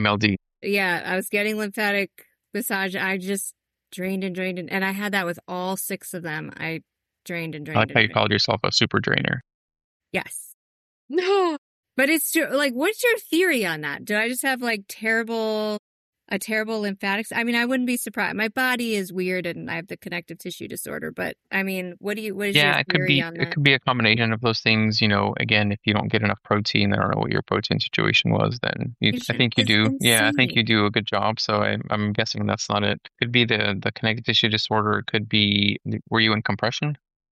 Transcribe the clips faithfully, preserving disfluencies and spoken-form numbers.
L D. Yeah, I was getting lymphatic massage. I just drained and drained. And, and I had that with all six of them. I drained and I drained like and how you drained. called yourself a super drainer. Yes. No. But it's true. Like, what's your theory on that? Do I just have like terrible, a terrible lymphatics? I mean, I wouldn't be surprised. My body is weird and I have the connective tissue disorder. But I mean, what do you, what is Yeah, your it could theory be on it that? could be a combination of those things. You know, again, if you don't get enough protein, I don't know what your protein situation was, then you, I think you It's do. Yeah, I think insane. you do a good job. So I, I'm guessing that's not it. Could be the the connective tissue disorder. It could be, were you in compression?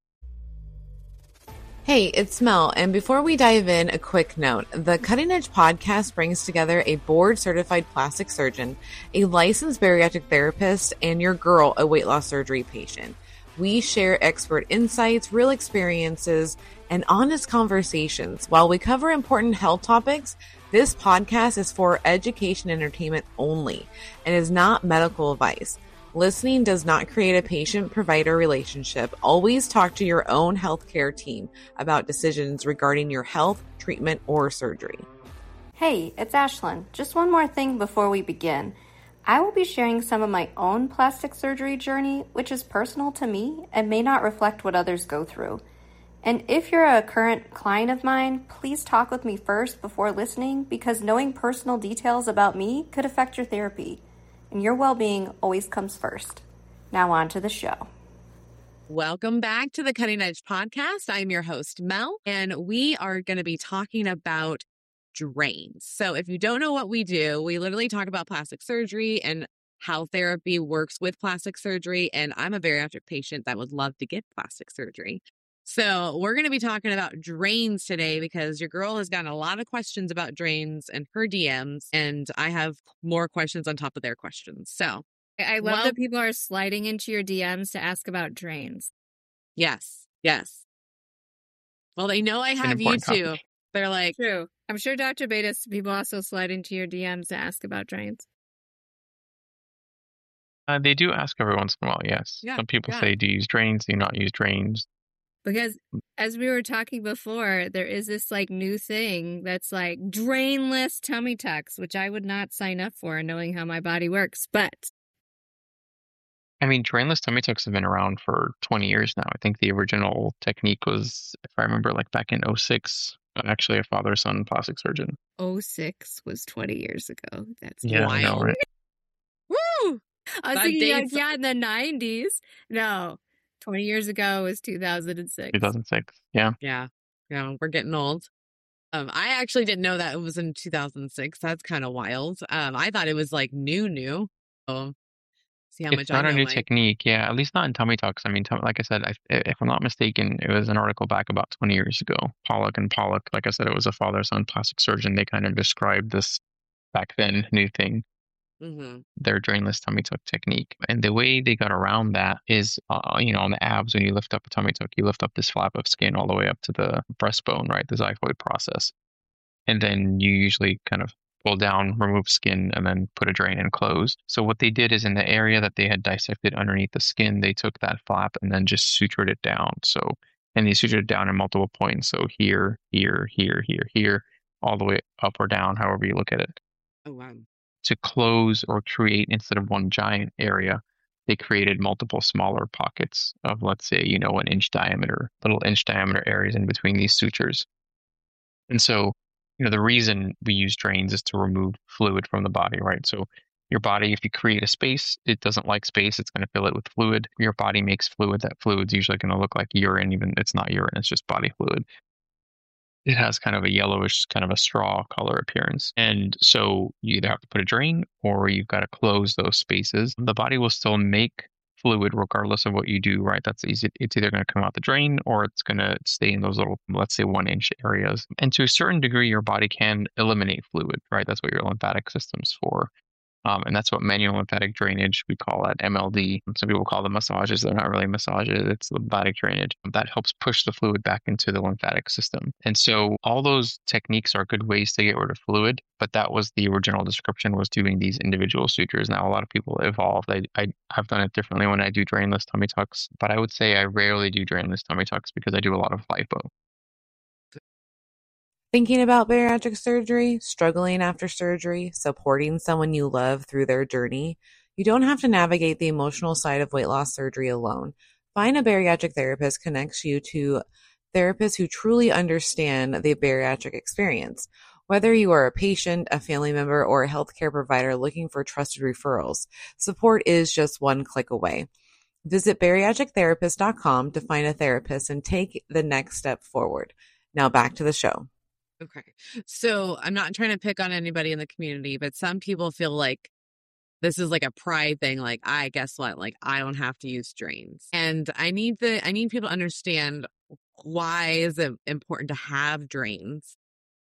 Hey, it's Mel, and before we dive in, a quick note. The Cutting Edge podcast brings together a board-certified plastic surgeon, a licensed bariatric therapist, and your girl, a weight loss surgery patient. We share expert insights, real experiences, and honest conversations. While we cover important health topics, this podcast is for education and entertainment only and is not medical advice. Listening does not create a patient-provider relationship. Always talk to your own healthcare team about decisions regarding your health, treatment, or surgery. Hey, it's Ashlyn. Just one more thing before we begin. I will be sharing some of my own plastic surgery journey, which is personal to me and may not reflect what others go through. And if you're a current client of mine, please talk with me first before listening, because knowing personal details about me could affect your therapy. And your well-being always comes first. Now on to the show. Welcome back to the Cutting Edge podcast. I'm your host, Mel, and we are going to be talking about drains. So if you don't know what we do, we literally talk about plastic surgery and how therapy works with plastic surgery. And I'm a bariatric patient that would love to get plastic surgery. So we're going to be talking about drains today because your girl has gotten a lot of questions about drains and her D Ms, and I have more questions on top of their questions. So I love well, that people are sliding into your D Ms to ask about drains. Yes, yes. Well, they know I have you too. Topic. They're like, true. I'm sure Doctor Betas, people also slide into your D Ms to ask about drains. Uh, they do ask every once in a while, yes. Yeah, Some people yeah. say, do you use drains? Do you not use drains? Because as we were talking before, there is this like new thing that's like drainless tummy tucks, which I would not sign up for knowing how my body works. But I mean, drainless tummy tucks have been around for twenty years now. I think the original technique was, if I remember, like back in oh six, actually a father-son plastic surgeon. oh six was twenty years ago. That's yeah, wild. I know, right? Woo! I was That thinking, like, dates- yeah, in the nineties. No. twenty years ago was two thousand six. two thousand six, yeah. Yeah, yeah, we're getting old. Um, I actually didn't know that it was in two thousand six. That's kind of wild. Um, I thought it was like new, new. Oh, see how It's much not I a know. new Mike. technique, yeah. At least not in tummy tucks. I mean, tum- like I said, I, if I'm not mistaken, it was an article back about twenty years ago. Pollock and Pollock, like I said, it was a father-son plastic surgeon. They kind of described this back then new thing. Mm-hmm. Their drainless tummy tuck technique. And the way they got around that is, uh, you know, on the abs, when you lift up a tummy tuck, you lift up this flap of skin all the way up to the breastbone, right? The xiphoid process. And then you usually kind of pull down, remove skin, and then put a drain and close. So what they did is in the area that they had dissected underneath the skin, they took that flap and then just sutured it down. So, and they sutured it down in multiple points. So here, here, here, here, here, all the way up or down, however you look at it. Oh, wow. To close or create, instead of one giant area, they created multiple smaller pockets of, let's say, you know, an inch diameter, little inch diameter areas in between these sutures. And so, you know, the reason we use drains is to remove fluid from the body, right? So your body, if you create a space, it doesn't like space. It's going to fill it with fluid. Your body makes fluid. That fluid's usually going to look like urine, even it's not urine, it's just body fluid. It has kind of a yellowish, kind of a straw color appearance. And so you either have to put a drain or you've got to close those spaces. The body will still make fluid regardless of what you do, right? That's easy. It's either going to come out the drain or it's going to stay in those little, let's say, one inch areas. And to a certain degree, your body can eliminate fluid, right? That's what your lymphatic system's for. Um, and that's what manual lymphatic drainage, we call that M L D. Some people call them massages. They're not really massages. It's lymphatic drainage. That helps push the fluid back into the lymphatic system. And so all those techniques are good ways to get rid of fluid, but that was the original description, was doing these individual sutures. Now, a lot of people evolved. I, I, I've done it differently when I do drainless tummy tucks, but I would say I rarely do drainless tummy tucks because I do a lot of lipo. Thinking about bariatric surgery, struggling after surgery, supporting someone you love through their journey, you don't have to navigate the emotional side of weight loss surgery alone. Find a bariatric therapist connects you to therapists who truly understand the bariatric experience. Whether you are a patient, a family member, or a healthcare provider looking for trusted referrals, support is just one click away. Visit bariatric therapist dot com to find a therapist and take the next step forward. Now back to the show. Okay. So I'm not trying to pick on anybody in the community, but some people feel like this is like a pride thing. Like, I guess what? Like, I don't have to use drains. And I need the, I need people to understand why is it important to have drains,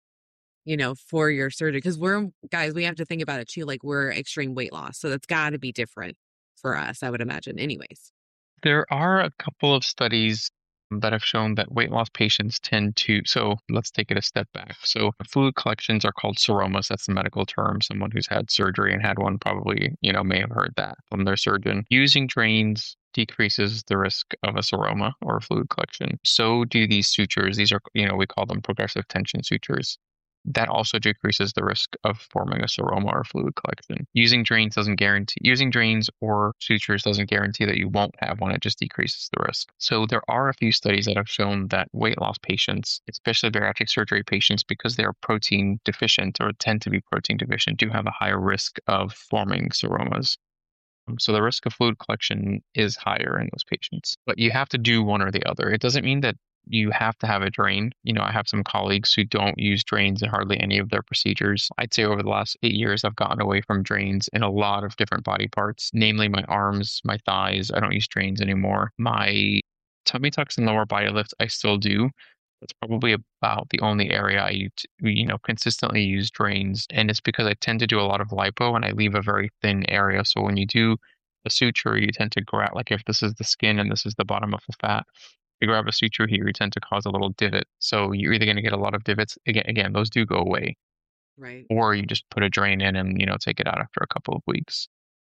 you know, for your surgery. Because we're, guys, we have to think about it too. Like, we're extreme weight loss. So that's got to be different for us, I would imagine. Anyways. There are a couple of studies that have shown that weight loss patients tend to, so let's take it a step back. So fluid collections are called seromas. That's the medical term. Someone who's had surgery and had one probably, you know, may have heard that from their surgeon. Using drains decreases the risk of a seroma or a fluid collection. So do these sutures. These are, you know, we call them progressive tension sutures. That also decreases the risk of forming a seroma or fluid collection. Using drains doesn't guarantee, using drains or sutures doesn't guarantee that you won't have one. It just decreases the risk. So there are a few studies that have shown that weight loss patients, especially bariatric surgery patients, because they are protein deficient or tend to be protein deficient, do have a higher risk of forming seromas. Um, So the risk of fluid collection is higher in those patients, but you have to do one or the other. It doesn't mean that you have to have a drain. You know, I have some colleagues who don't use drains in hardly any of their procedures. I'd say over the last eight years, I've gotten away from drains in a lot of different body parts, namely my arms, my thighs. I don't use drains anymore. My tummy tucks and lower body lift, I still do. That's probably about the only area I, ut- you know, consistently use drains. And it's because I tend to do a lot of lipo and I leave a very thin area. So when you do a suture, you tend to grab, like if this is the skin and this is the bottom of the fat, you grab a suture here, you tend to cause a little divot. So you're either going to get a lot of divots. Again, again, those do go away. Right. Or you just put a drain in and, you know, take it out after a couple of weeks.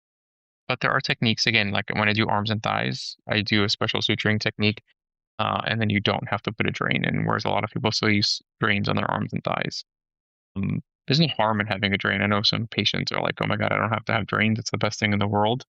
But there are techniques, again, like when I do arms and thighs, I do a special suturing technique. Uh, and then you don't have to put a drain in, whereas a lot of people still use drains on their arms and thighs. Um, there's no harm in having a drain. I know some patients are like, oh my God, I don't have to have drains. It's the best thing in the world.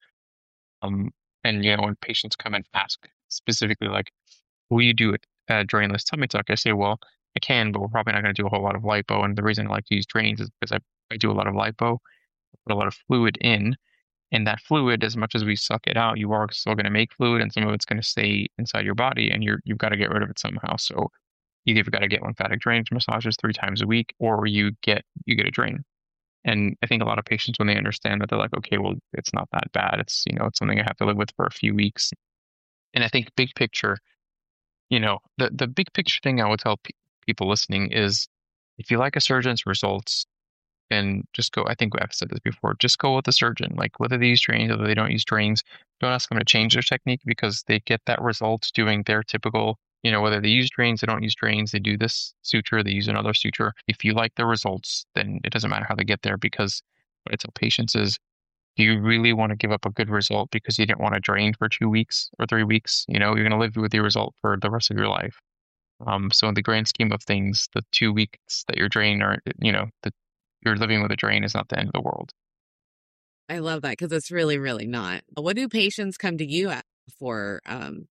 Um, and, you know, when patients come and ask specifically, like, will you do a, a drainless tummy tuck? I say, well, I can, but we're probably not going to do a whole lot of lipo. And the reason I like to use drains is because I, I do a lot of lipo, I put a lot of fluid in. And that fluid, as much as we suck it out, you are still going to make fluid, and some of it's going to stay inside your body, and you're you've got to get rid of it somehow. So either you've got to get lymphatic drainage massages three times a week, or you get you get a drain. And I think a lot of patients, when they understand that, they're like, okay, well, it's not that bad. It's, you know, it's something I have to live with for a few weeks. And I think big picture, you know, the the big picture thing I would tell pe- people listening is, if you like a surgeon's results, then just go. I think I've said this before. Just go with the surgeon. Like, whether they use drains, whether they don't use drains, don't ask them to change their technique, because they get that result doing their typical, you know, whether they use drains, they don't use drains, they do this suture, they use another suture. If you like the results, then it doesn't matter how they get there, because what I tell patients is, do you really want to give up a good result because you didn't want to drain for two weeks or three weeks? You know, you're going to live with your result for the rest of your life. Um, so in the grand scheme of things, the two weeks that you're draining, or, you know, the you're living with a drain, is not the end of the world. I love that, because it's really, really not. What do patients come to you at for, um,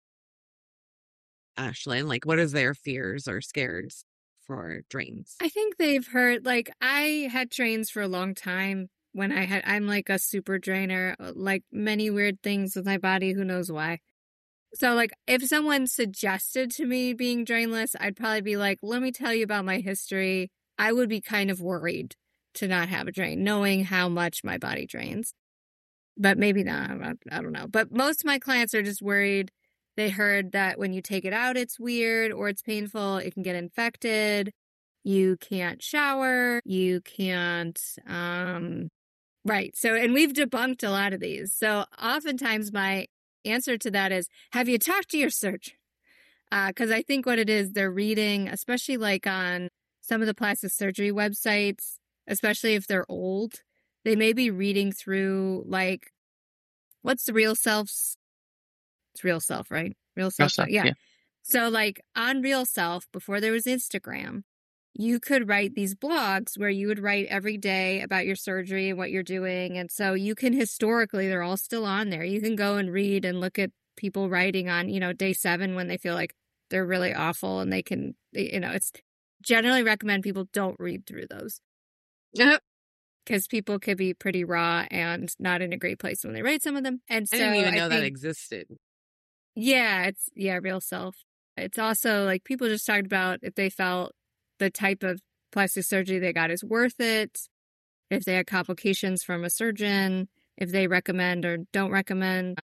Ashlyn? Like, what is their fears or scares for drains? I think they've heard, like, I had drains for a long time when I had, I'm like a super drainer, like many weird things with my body, who knows why. So, like, if someone suggested to me being drainless, I'd probably be like, let me tell you about my history. I would be kind of worried to not have a drain, knowing how much my body drains. But maybe not. I don't know. But most of my clients are just worried. They heard that when you take it out, it's weird or it's painful. It can get infected. You can't shower. You can't, um, right. So, and we've debunked a lot of these. So oftentimes my answer to that is, have you talked to your surgeon? Because uh, I think what it is, they're reading, especially like on some of the plastic surgery websites, especially if they're old, they may be reading through, like, what's the Real Self's? It's Real Self, right? Real Self. Self, yeah. yeah. So, like, on Real Self, before there was Instagram, you could write these blogs where you would write every day about your surgery and what you're doing. And so you can historically, they're all still on there. You can go and read and look at people writing on, you know, day seven when they feel like they're really awful, and they can, you know, it's generally recommend people don't read through those. Because people could be pretty raw and not in a great place when they write some of them. And so I didn't even know I that think, existed. Yeah, it's, yeah, real self. It's also like people just talked about if they felt the type of plastic surgery they got is worth it, if they had complications from a surgeon, if they recommend or don't recommend. I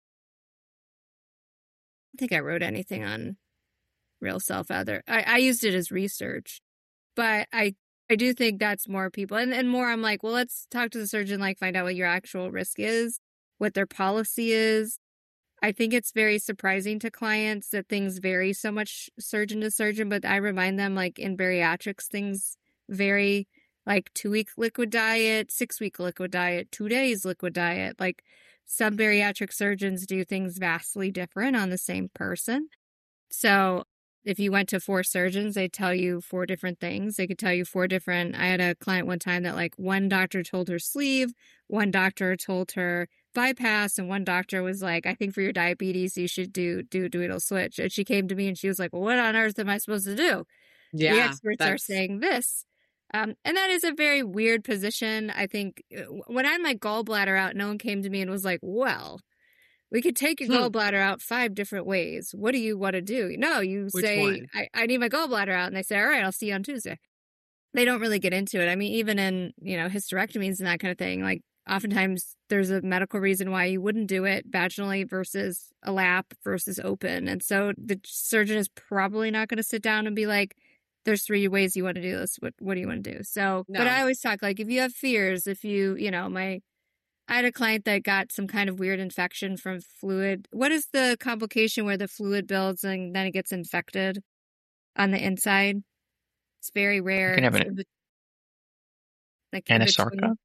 don't think I wrote anything on real self either. I, I used it as research, but I I do think that's more people. And, and more I'm like, well, let's talk to the surgeon, like find out what your actual risk is, what their policy is. I think it's very surprising to clients that things vary so much surgeon to surgeon, but I remind them, like in bariatrics, things vary, like two-week liquid diet, six-week liquid diet, two days liquid diet. Like some bariatric surgeons do things vastly different on the same person. So if you went to four surgeons, they tell you four different things. They could tell you four different. I had a client one time that like one doctor told her sleeve, one doctor told her bypass, and one doctor was like, I think for your diabetes, you should do do duodenal switch. And she came to me and she was like, well, what on earth am I supposed to do? Yeah, the experts that's... are saying this. Um, and that is a very weird position. I think when I had my gallbladder out, no one came to me and was like, well, we could take your Hmm. gallbladder out five different ways. What do you want to do? No, you Which say, one? I, I need my gallbladder out. And they say, all right, I'll see you on Tuesday. They don't really get into it. I mean, even in, you know, hysterectomies and that kind of thing, like oftentimes there's a medical reason why you wouldn't do it vaginally versus a lap versus open. And so the surgeon is probably not going to sit down and be like, there's three ways you want to do this. What, what do you want to do? So, No. but I always talk like, if you have fears, if you, you know, my, I had a client that got some kind of weird infection from fluid. What is the complication where the fluid builds and then it gets infected on the inside? It's very rare. You can have It's an in be- like in anasarca, between.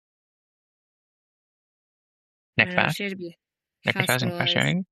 I don't know, necrophage, she had to be necrophaging hospitalized. fasciitis,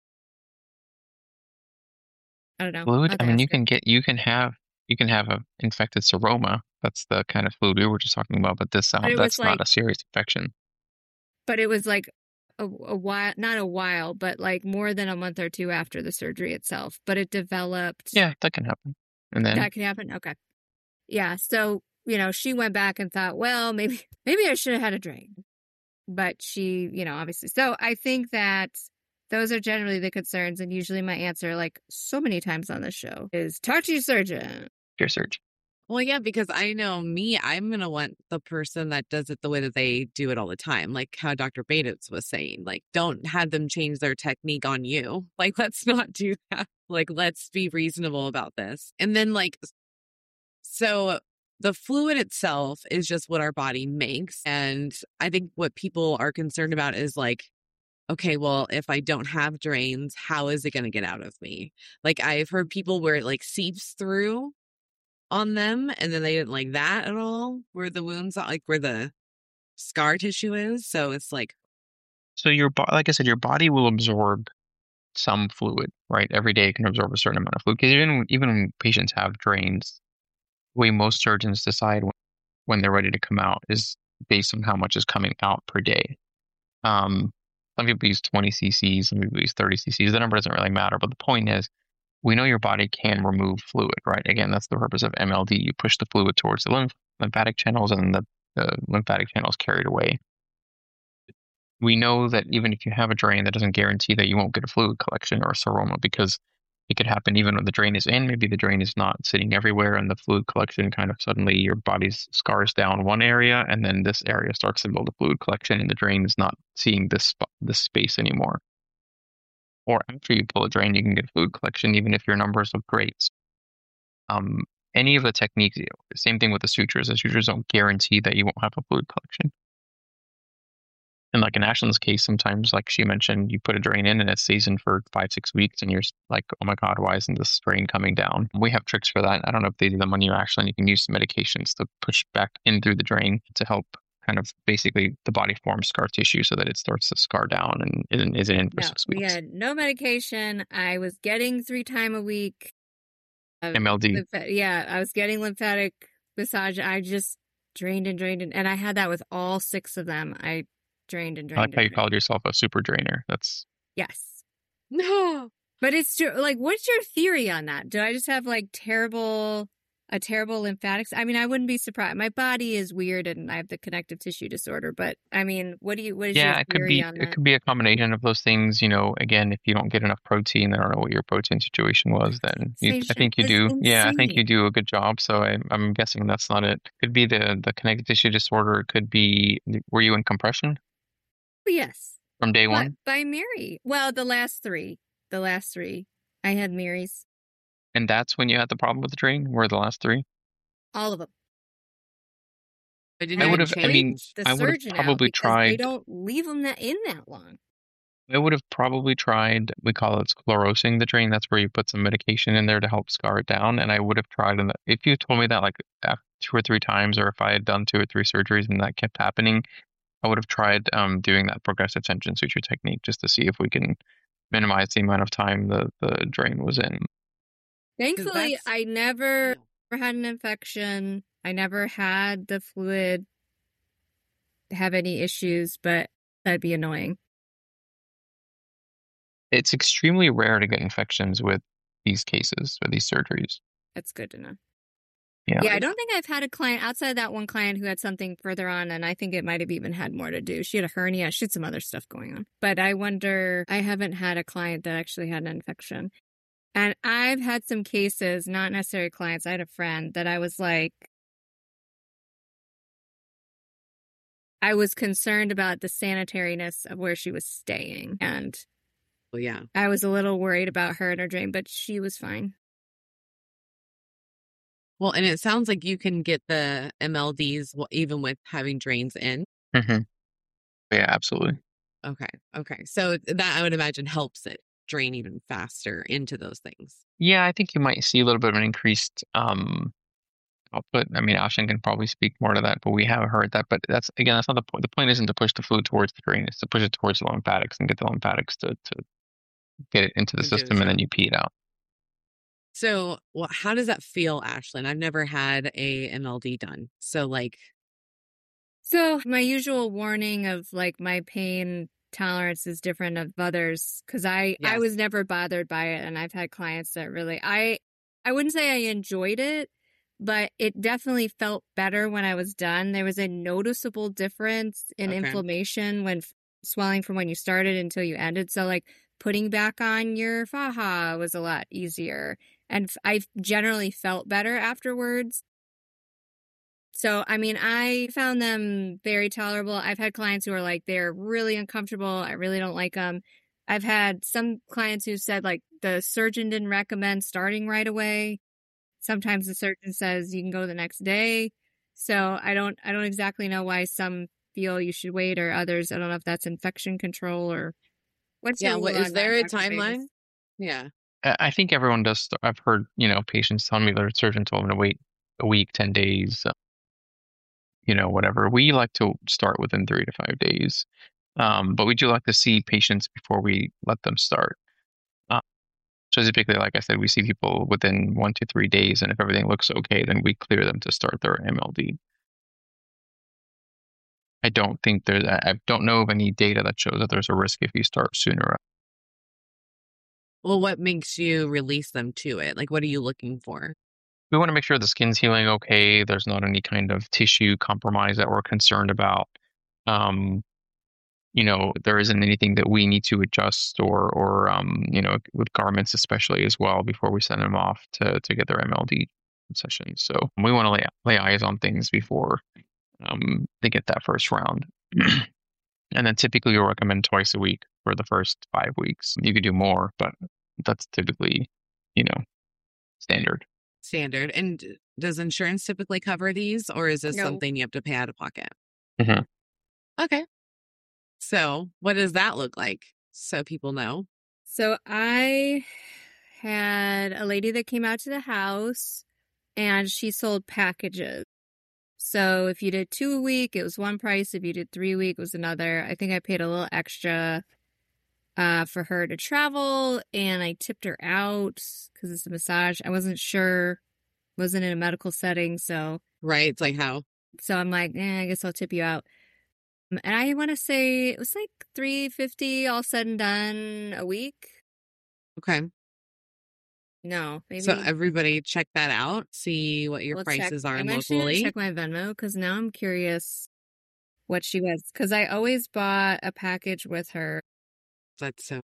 I don't know. fluid. I'll I mean, ask you her. can get, you can have, you can have a infected seroma. That's the kind of fluid we were just talking about, but this, But um, it was that's like, not a serious infection. but it was like a, a while, not a while, but like more than a month or two after the surgery itself. But it developed. Yeah, that can happen. And then That can happen. Okay. Yeah. So, you know, she went back and thought, well, maybe, maybe I should have had a drain. But she, you know, obviously. So I think that those are generally the concerns. And usually my answer, like so many times on this show, is talk to your surgeon. your surgeon. Well, yeah, because I know me, I'm going to want the person that does it the way that they do it all the time. Like how Doctor Bates was saying, like, don't have them change their technique on you. Like, let's not do that. Like, let's be reasonable about this. And then like, so the fluid itself is just what our body makes. And I think what people are concerned about is like, okay, well, if I don't have drains, how is it going to get out of me? Like I've heard people where it like seeps through on them and then they didn't like that at all, where the wounds, like where the scar tissue is. So it's like, So your body, like I said, your body will absorb some fluid, right? Every day it can absorb a certain amount of fluid. Because even, even when patients have drains, the way most surgeons decide when, when they're ready to come out is based on how much is coming out per day. Um, some people use twenty cc's, some people use thirty cc's. The number doesn't really matter. But the point is, we know your body can remove fluid, right? Again, that's the purpose of M L D. You push the fluid towards the lymph, lymphatic channels, and the, the lymphatic channels carried away. We know that even if you have a drain, that doesn't guarantee that you won't get a fluid collection or a seroma, because it could happen even when the drain is in. Maybe the drain is not sitting everywhere, and the fluid collection kind of suddenly your body's scars down one area, and then this area starts to build a fluid collection, and the drain is not seeing this spot, this space anymore. Or after you pull a drain, you can get a fluid collection, even if your numbers look great. Um, any of the techniques, same thing with the sutures. The sutures don't guarantee that you won't have a fluid collection. And like in Ashlyn's case, sometimes, like she mentioned, you put a drain in and it stays in for five, six weeks, and you're like, oh my God, why isn't this drain coming down? We have tricks for that. I don't know if they do them on you, Ashlyn. You can use some medications to push back in through the drain to help kind of basically the body form scar tissue so that it starts to scar down and isn't, isn't in for No, six we weeks. had no medication. I was getting three time a week uh, M L D. lymph- yeah, I was getting lymphatic massage. I just drained and drained, and, and I had that with all six of them. I drained and I like drained how and you drained. called yourself a super drainer. That's Yes. No. But it's true. Like, what's your theory on that? Do I just have like terrible, a terrible lymphatics? I mean, I wouldn't be surprised. My body is weird and I have the connective tissue disorder. But I mean, what do you, what is yeah, your it could theory be on it that? could be a combination of those things. You know, again, if you don't get enough protein, I don't know what your protein situation was. Then you, Insane I shit. think you That's do. Yeah, I think insane. you do a good job. So I, I'm guessing that's not it. Could be the the connective tissue disorder. It could be. Were you in compression Yes. from day But one? by Mary. Well, the last three. The last three. I had Mary's. And that's when you had the problem with the drain. Were the last three? All of them. But did I you would even have. I mean, change? The I would have surgeon out probably because they tried. don't leave them that in that long. I would have probably tried, we call it sclerosing the drain. That's where you put some medication in there to help scar it down. And I would have tried, and if you told me that like after two or three times, or if I had done two or three surgeries and that kept happening, I would have tried um, doing that progressive tension suture technique just to see if we can minimize the amount of time the, the drain was in. Thankfully, that's- I never had an infection. I never had the fluid have any issues, but that'd be annoying. It's extremely rare to get infections with these cases, with these surgeries. That's good to know. Yeah. Yeah, I don't think I've had a client outside of that one client who had something further on, and I think it might have even had more to do. She had a hernia. She had some other stuff going on. But I wonder, I haven't had a client that actually had an infection. And I've had some cases, not necessarily clients. I had a friend that I was like, I was concerned about the sanitariness of where she was staying. And Well, yeah. I was a little worried about her and her drain, but she was fine. Well, and it sounds like you can get the M L Ds w- even with having drains in. Mm-hmm. Yeah, absolutely. Okay. Okay. So that I would imagine helps it drain even faster into those things. Yeah, I think you might see a little bit of an increased um, output. I mean, Ashlyn can probably speak more to that, but we have heard that. But that's, again, that's not the point. The point isn't to push the fluid towards the drain. It's to push it towards the lymphatics and get the lymphatics to, to get it into the To do the system, and job. then you pee it out. So, well, how does that feel, Ashlyn? I've never had a M L D done. So, like, So my usual warning of like my pain tolerance is different of others because I I Yes. was never bothered by it, and I've had clients that really I I wouldn't say I enjoyed it, but it definitely felt better when I was done. There was a noticeable difference in Okay. inflammation when swelling from when you started until you ended. So like putting back on your faja was a lot easier, and I generally felt better afterwards. So, I mean, I found them very tolerable. I've had clients who are like, they're really uncomfortable. I really don't like them. I've had some clients who said, like, the surgeon didn't recommend starting right away. Sometimes the surgeon says you can go the next day. So I don't, I don't exactly know why some feel you should wait or others. I don't know if that's infection control or what's yeah, your what rule is on there that, a Doctor timeline? Davis? Yeah. I I think everyone does. st- I've heard, you know, patients tell me their surgeon told them to wait a week, ten days, uh, you know, whatever. We like to start within three to five days. Um, but we do like to see patients before we let them start. Uh, so typically, like I said, we see people within one to three days, and if everything looks okay, then we clear them to start their M L D. I don't think there's, I I don't know of any data that shows that there's a risk if you start sooner. Well, what makes you release them to it? Like, what are you looking for? We want to make sure the skin's healing okay. There's not any kind of tissue compromise that we're concerned about. Um, you know, there isn't anything that we need to adjust or, or um, you know, with garments especially as well before we send them off to, to get their M L D session. So we want to lay, lay eyes on things before um, they get that first round. And then typically you'll recommend twice a week for the first five weeks. You could do more, but that's typically, you know, standard. Standard. And does insurance typically cover these, or is this No. something you have to pay out of pocket? Mhm. Okay. So, what does that look like so people know? So I had a lady that came out to the house and she sold packages. So if you did two a week, it was one price. If you did three a week, it was another. I think I paid a little extra uh, for her to travel, and I tipped her out because it's a massage. I wasn't sure, wasn't in a medical setting, so Right. It's like how? so I'm like, eh, I guess I'll tip you out. And I want to say it was like three fifty all said and done a week. Okay. No, maybe. So everybody check that out. See what your We'll prices check. are I'm actually gonna locally. check my Venmo because now I'm curious what she was. Because I always bought a package with her. That's so.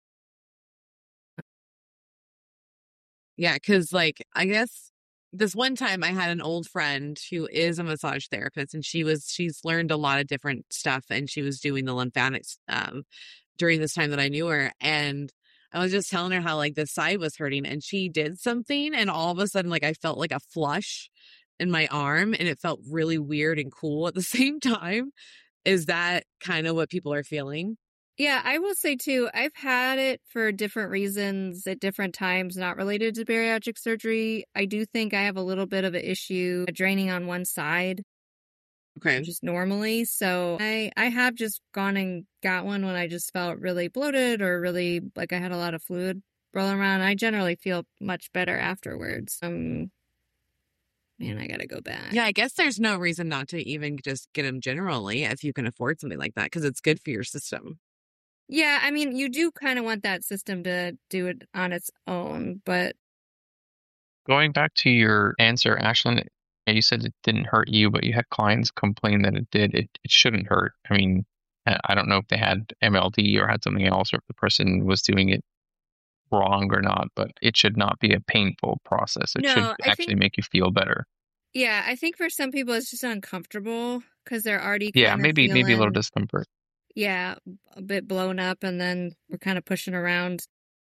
Yeah, because like I guess this one time I had an old friend who is a massage therapist, and she was she's learned a lot of different stuff, and she was doing the lymphatics um, during this time that I knew her, and I was just telling her how like the side was hurting, and she did something, and all of a sudden like I felt like a flush in my arm, and it felt really weird and cool at the same time. Is that kind of what people are feeling? Yeah, I will say too, I've had it for different reasons at different times, not related to bariatric surgery. I do think I have a little bit of an issue draining on one side, Okay. just normally. So I, I have just gone and got one when I just felt really bloated or really like I had a lot of fluid rolling around. I generally feel much better afterwards. Um, man, I gotta go back. Yeah, I guess there's no reason not to even just get them generally if you can afford something like that because it's good for your system. Yeah, I mean, you do kind of want that system to do it on its own, but Going back to your answer, Ashlyn, you said it didn't hurt you, but you had clients complain that it did. It it shouldn't hurt. I mean, I I don't know if they had M L D or had something else, or if the person was doing it wrong or not, but it should not be a painful process. It should no, I actually think, make you feel better. yeah, I think for some people it's just uncomfortable because they're already Yeah, kind of maybe maybe a little feeling, discomfort. yeah, a bit blown up, and then we're kind of pushing around.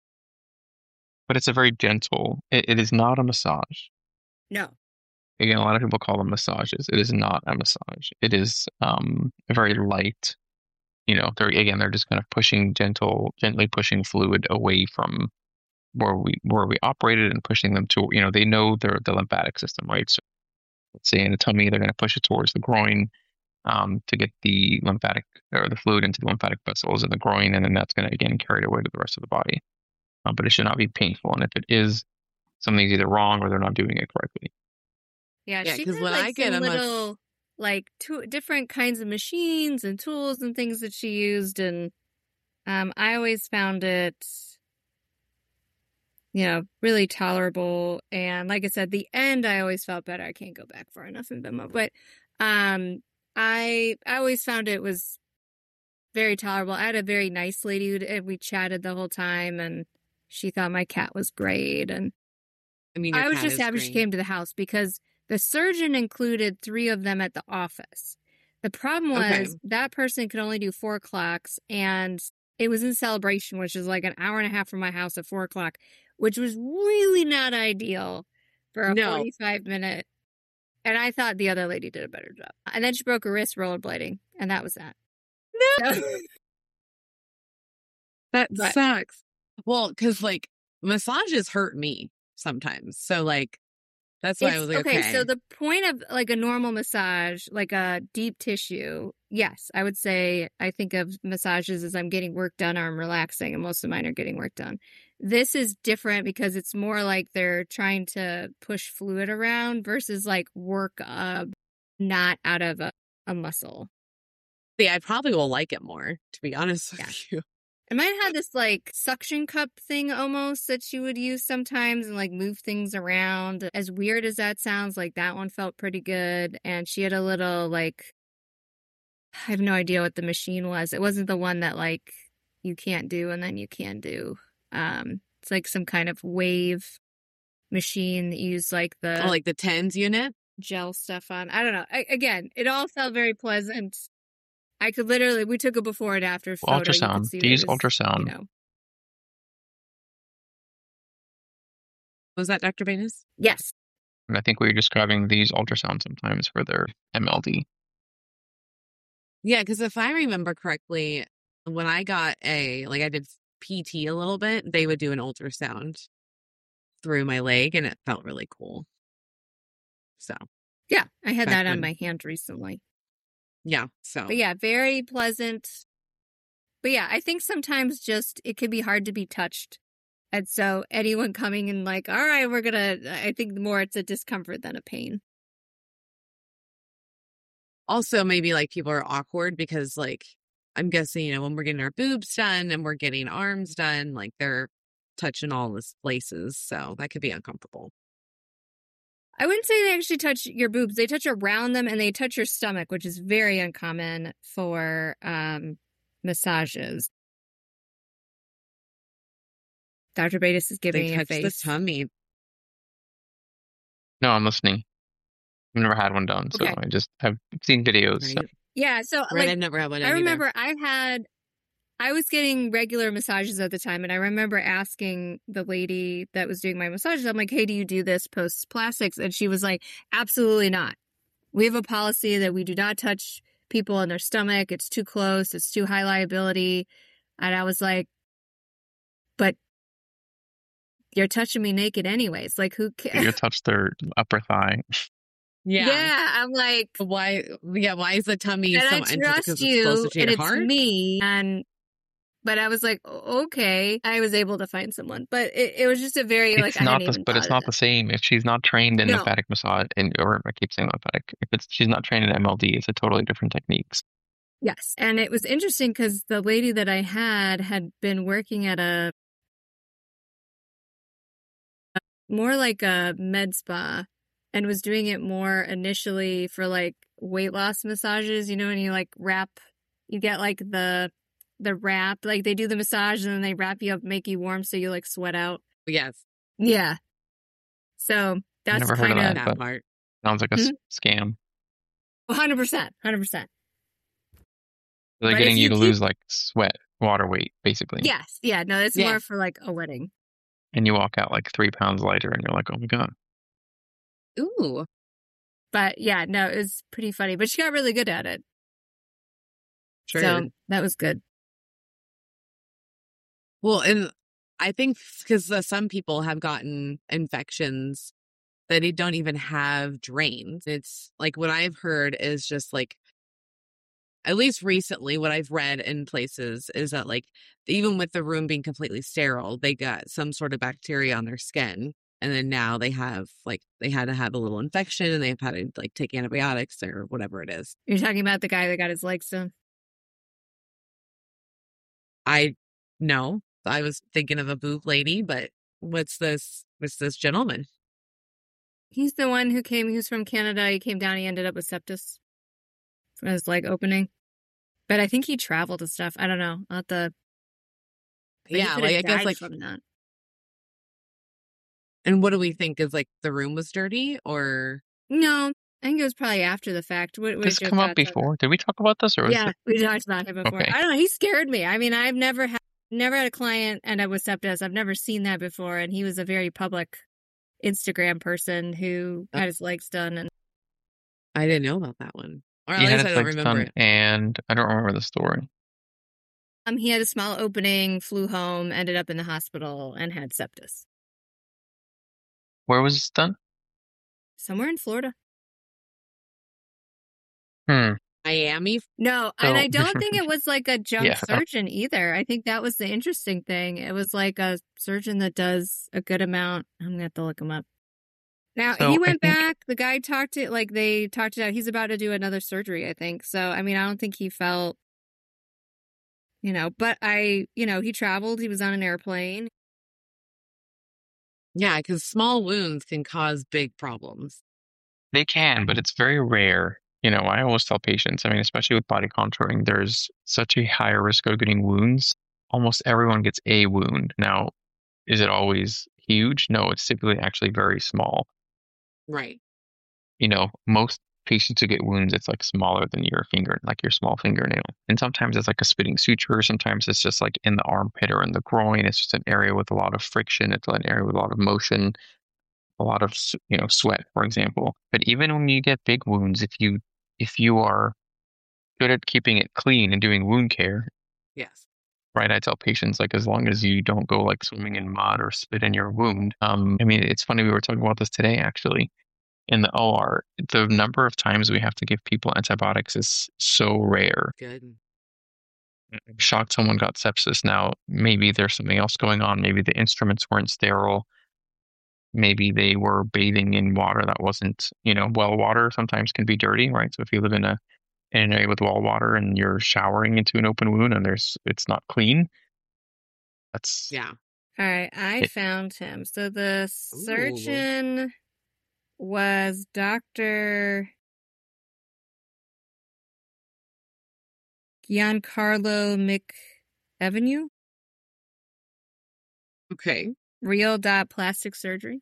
But it's a very gentle. It, it is not a massage. No. Again, a lot of people call them massages. It is not a massage. It is um a very light. You know, they're again they're just kind of pushing gentle, gently pushing fluid away from where we where we operated and pushing them to. You know, they know their the lymphatic system, right? So let's say in the tummy, they're going to push it towards the groin um to get the lymphatic or the fluid into the lymphatic vessels in the groin, and then that's going to again carry it away to the rest of the body. Um, but it should not be painful. And if it is, something's either wrong or they're not doing it correctly. Yeah, Yeah, she 'cause had when like I get some a mas- little, like two different kinds of machines and tools and things that she used, and um, I always found it, you know, really tolerable. And like I said, the end, I always felt better. I can't go back far enough in Venmo, but um, I I always found it was very tolerable. I had a very nice lady who, and we chatted the whole time, and she thought my cat was great, and I mean, your I was cat just is happy she great. came to the house because the surgeon included three of them at the office. The problem was Okay. that person could only do four o'clocks, and it was in Celebration, which is like an hour and a half from my house at four o'clock, which was really not ideal for a No. forty-five minute. And I thought the other lady did a better job. And then she broke her wrist rollerblading, and that was that. No. So, That But- sucks. Well, because like massages hurt me sometimes. So like that's why I was It's- like, okay, okay. so the point of like a normal massage, like a deep tissue, yes, I would say I think of massages as I'm getting work done or I'm relaxing, and most of mine are getting work done. This is different because it's more like they're trying to push fluid around versus like work a knot out of a, a muscle. See, I probably will like it more, to be honest with Yeah. you. And mine had this like suction cup thing almost that she would use sometimes and like move things around. As weird as that sounds, like that one felt pretty good. And she had a little like, I have no idea what the machine was. It wasn't the one that like you can't do and then you can do. Um, it's like some kind of wave machine that you use like the Oh, like the tens unit? gel stuff on. I don't know. I, again, it all felt very pleasant. I could literally, we took a before and after photo. You could Ultrasound. see Do that you use it was, ultrasound? You know, Was that Doctor Banis? yes. And I think we were describing these ultrasound sometimes for their M L D. Yeah, because if I remember correctly, when I got a, like I did P T a little bit, they would do an ultrasound through my leg and it felt really cool. So, Yeah, I had Back that on when- my hand recently. yeah. So, But yeah, very pleasant. But yeah, I think sometimes just it can be hard to be touched. And so anyone coming in like, all right, we're going to, I think more it's a discomfort than a pain. Also, maybe like people are awkward because like, I'm guessing, you know, when we're getting our boobs done and we're getting arms done, like they're touching all these places. So that could be uncomfortable. I wouldn't say they actually touch your boobs. They touch around them and they touch your stomach, which is very uncommon for um, massages. Doctor Betis is giving They a touch the face. tummy. No, I'm listening. I've never had one done, so Okay. I just have seen videos. So. Right. Yeah, so Right, like I've never had one. I either. remember I've had, I was getting regular massages at the time, and I remember asking the lady that was doing my massages, I'm like, hey, do you do this post plastics? And she was like, absolutely not. We have a policy that we do not touch people in their stomach. It's too close. It's too high liability. And I was like, but you're touching me naked anyways. Like, who cares? You touch their upper thigh. Yeah. Yeah, I'm like, Why? Yeah. Why is the tummy and so I because trust it's you, closer to and your it's heart? me. And but I was like, okay, I was able to find someone, but it, it was just a very It's like I not hadn't the, even but thought it's of not it. the same. If she's not trained in No. lymphatic massage, and or I keep saying lymphatic, if it's she's not trained in M L D, it's a totally different techniques. Yes, and it was interesting because the lady that I had had been working at a more like a med spa, and was doing it more initially for like weight loss massages. You know, when you like wrap, you get like the the wrap, like they do the massage and then they wrap you up, make you warm, so you like sweat out. Yes. Yeah. So that's Never heard kind of of that. That but- part. Sounds like a s- Mhm. scam. one hundred percent, one hundred percent. They're But getting if you you to keep- lose like sweat, water weight, basically. Yes, yeah, no, it's Yeah. more for like a wedding. And you walk out like three pounds lighter, and you're like, oh my god. Ooh. But yeah, no, it was pretty funny. But she got really good at it. Sure. So that was good. Well, and I think because uh, some people have gotten infections that they don't even have drains. It's like what I've heard is just like, at least recently, what I've read in places is that like even with the room being completely sterile, they got some sort of bacteria on their skin. And then now they have like, they had to have a little infection and they've had to like take antibiotics or whatever it is. You're talking about the guy that got his legs done. I know. I was thinking of a boob lady, but what's this? What's this gentleman? He's the one who came, he was from Canada. He came down, he ended up with sepsis from his leg opening. But I think he traveled and stuff. I don't know. Not the. but he Yeah, could like have I guess died like, from that. and what do we think is like the room was dirty or? No, I think it was probably after the fact. What, what Did this your come up thoughts on that? before? Did we talk about this, or was Yeah, it? we talked about him before. Okay. I don't know. He scared me. I mean, I've never had never had a client end up with sepsis. I've never seen that before, and he was a very public Instagram person who had his legs done. And I didn't know about that one. Or at He had least I his don't legs remember done, it. and I don't remember the story. um, he had a small opening, flew home, ended up in the hospital, and had sepsis Where was this done? somewhere in Florida. Hmm. Miami. No, So- and I don't think it was like a junk Yeah. surgeon either. I think that was the interesting thing. It was like a surgeon that does a good amount. I'm gonna have to look him up. Now So, he I went think- back. The guy talked to like they talked it out. He's about to do another surgery, I think. So I mean, I don't think he felt, you know. But I, you know, he traveled. He was on an airplane. Yeah, because small wounds can cause big problems. They can, but it's very rare. You know, I always tell patients, I mean, especially with body contouring, there's such a higher risk of getting wounds. Almost everyone gets a wound. Now, is it always huge? No, it's typically actually very small. Right. You know, most patients who get wounds, it's like smaller than your finger, like your small fingernail. And sometimes it's like a spitting suture. Sometimes it's just like in the armpit or in the groin. It's just an area with a lot of friction. It's an area with a lot of motion, a lot of, you know, sweat, for example. But even when you get big wounds, if you if you are good at keeping it clean and doing wound care, Yes. right? I tell patients, like, as long as you don't go like swimming in mud or spit in your wound. Um, I mean, it's funny, we were talking about this today, actually, in the O R. The number of times we have to give people antibiotics is so rare. Good. I'm shocked someone got sepsis. Now, maybe there's something else going on. Maybe the instruments weren't sterile. Maybe they were bathing in water that wasn't, you know, well water sometimes can be dirty, right? So if you live in a in an area with well water and you're showering into an open wound and there's it's not clean, that's Yeah. All right, I it. found him. So the Ooh. surgeon was Doctor Giancarlo McEvenu, Okay. Real Dot Plastic Surgery.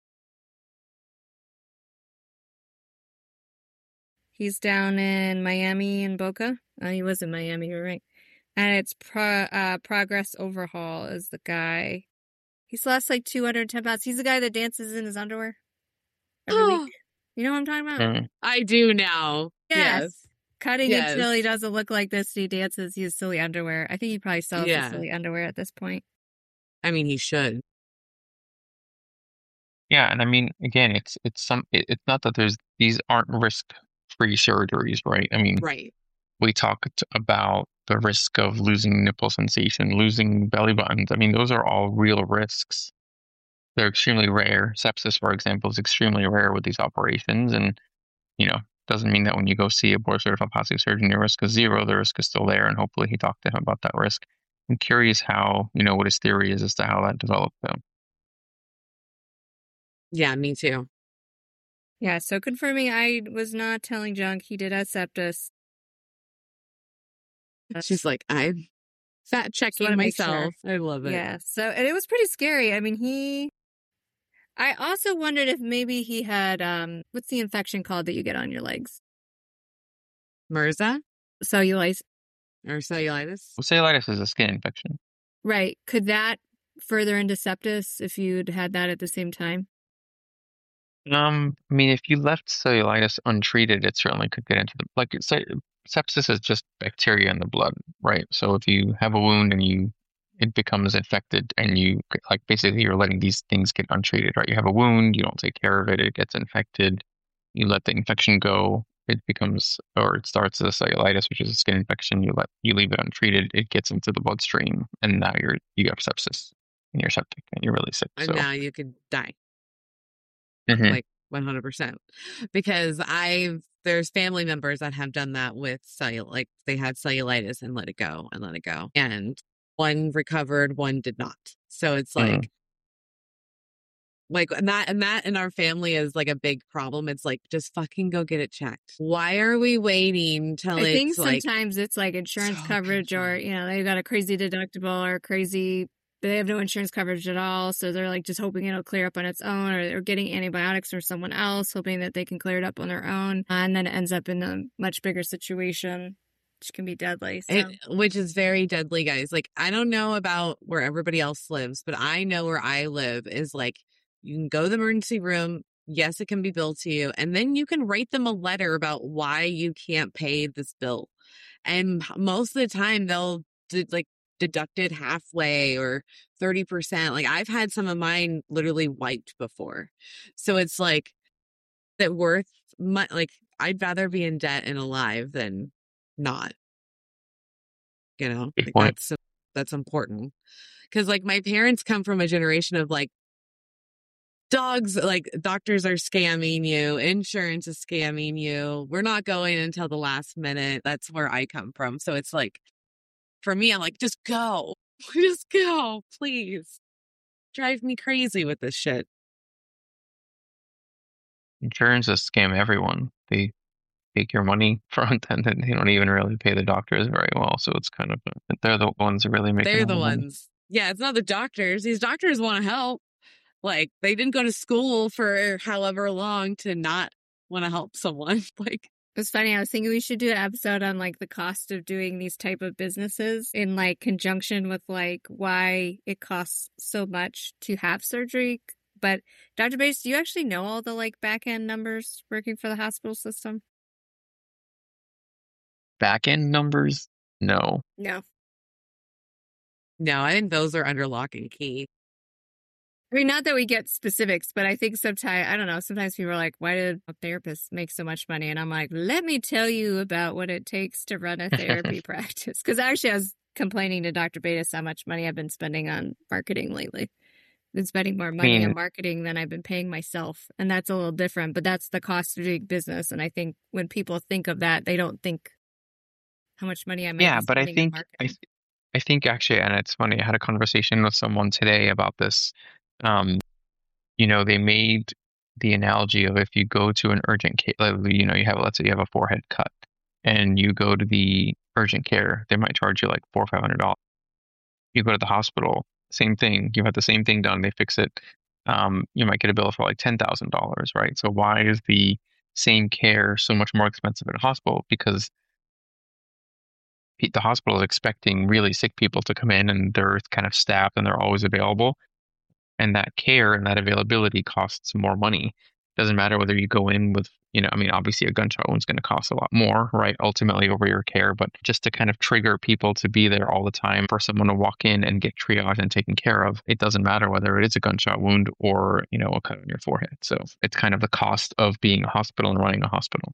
He's down in Miami and Boca. Oh, he was in Miami, you're right. And it's pro, uh, Progress Overhaul is the guy. He's lost like two hundred ten pounds. He's the guy that dances in his underwear every week. You know what I'm talking about? Mm. I do now. Yes. Yes. Cutting Yes. until he doesn't look like this. He dances. He has silly underwear. I think he probably sells Yeah. the silly underwear at this point. I mean, he should. Yeah, and I mean, again, it's it's some it, it's not that there's these aren't risk-free surgeries, right? I mean, Right. we talked about the risk of losing nipple sensation, losing belly buttons. I mean, those are all real risks. They're extremely rare. Sepsis, for example, is extremely rare with these operations, and you know, doesn't mean that when you go see a board-certified plastic surgeon, your risk is zero. The risk is still there, and hopefully, he talked to him about that risk. I'm curious how, you know, what his theory is as to how that developed, though. Yeah, me too. Yeah, so confirming I was not telling junk. He did have sepsis. She's like, I'm fat checking wanna make sure. myself. I love it. Yeah, so and it was pretty scary. I mean, he. I also wondered if maybe he had um, what's the infection called that you get on your legs? MRSA Cellulitis. or cellulitis? Well, cellulitis is a skin infection. Right. Could that further into sepsis if you'd had that at the same time? Um, I mean, if you left cellulitis untreated, it certainly could get into the like se- sepsis is just bacteria in the blood, right? So if you have a wound and you it becomes infected and you like basically you're letting these things get untreated, right? You have a wound, you don't take care of it, it gets infected, you let the infection go, it becomes or it starts as a cellulitis, which is a skin infection, you let you leave it untreated, it gets into the bloodstream, and now you're you have sepsis and you're septic and you're really sick. And So now you could die. Mhm. Like one hundred percent. Because I've, there's family members that have done that with cellul, like they had cellulitis and let it go and let it go. And one recovered, one did not. So it's Mhm. like, like, and that, and that in our family is like a big problem. It's like, just fucking go get it checked. Why are we waiting till I it's think like, sometimes it's like insurance so coverage or, painful. you know, they've got a crazy deductible or crazy, they have no insurance coverage at all. So they're like just hoping it'll clear up on its own, or they're getting antibiotics from someone else, hoping that they can clear it up on their own. And then it ends up in a much bigger situation, which can be deadly. So. It, which is very deadly, guys. Like, I don't know about where everybody else lives, but I know where I live is like, you can go to the emergency room. Yes, it can be billed to you. And then you can write them a letter about why you can't pay this bill. And most of the time they'll do, like deduct it halfway or thirty percent. Like I've had some of mine literally wiped before. So it's like that worth my, like I'd rather be in debt and alive than not. You know, Good like point. that's that's important. Cause like my parents come from a generation of like dogs, like doctors are scamming you, insurance is scamming you. We're not going until the last minute. That's where I come from. So it's like, for me, I'm like, just go, just go, please. Drive me crazy with this shit. Insurances scam everyone. They take your money front and then they don't even really pay the doctors very well. So it's kind of, they're the ones who really make They're the ones. Yeah, it's not the doctors. These doctors want to help. Like, they didn't go to school for however long to not want to help someone. Like, It's funny. I was thinking we should do an episode on like the cost of doing these type of businesses in like conjunction with like why it costs so much to have surgery. But Doctor Bates, do you actually know all the like back end numbers working for the hospital system? Back end numbers? No. No. no, I think those are under lock and key. I mean, not that we get specifics, but I think sometimes, I don't know, sometimes people are like, why did a therapist make so much money? And I'm like, let me tell you about what it takes to run a therapy practice. Because actually, I was complaining to Doctor Betas how much money I've been spending on marketing lately. I've been spending more money mean- on marketing than I've been paying myself. And that's a little different, but that's the cost of doing business. And I think when people think of that, they don't think how much money I might Yeah, be but I spending on think I, marketing. th- I think actually, and it's funny. I had a conversation with someone today about this. Um, you know, they made the analogy of if you go to an urgent care, you know, you have let's say you have a forehead cut, and you go to the urgent care, they might charge you like four or five hundred dollars. You go to the hospital, same thing. You have the same thing done. They fix it. Um, you might get a bill for like ten thousand dollars, right? So why is the same care so much more expensive at a hospital? Because pe- the hospital is expecting really sick people to come in, and they're kind of staffed and they're always available. And that care and that availability costs more money. Doesn't matter whether you go in with, you know, I mean, obviously a gunshot wound's going to cost a lot more, right? Ultimately over your care, but just to kind of trigger people to be there all the time for someone to walk in and get triaged and taken care of. It doesn't matter whether it is a gunshot wound or, you know, a cut on your forehead. So it's kind of the cost of being a hospital and running a hospital.